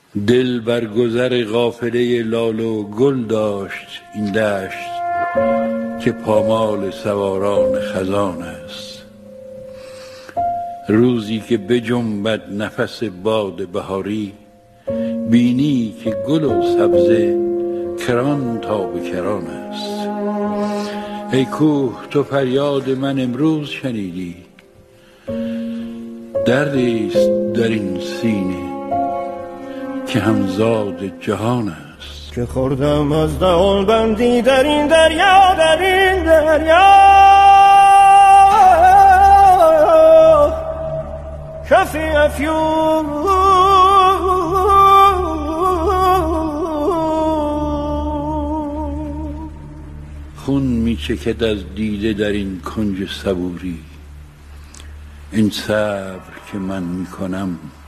دل بر گذر قافله لاله و گل داشت این دشت که پامال سواران خزان است. روزی که بجنبد نفس باد بهاری، بینی که گل و سبزه کران تا به کران است. ای کوه تو فریاد من امروز شنیدی، دردیست در این سینه که همزاد جهان است. که خوردم از دهان بندی در این دریا، در این دریا کفی افیون. خون می چکد از دیده در این کنج صبوری، این صبر که من می کنم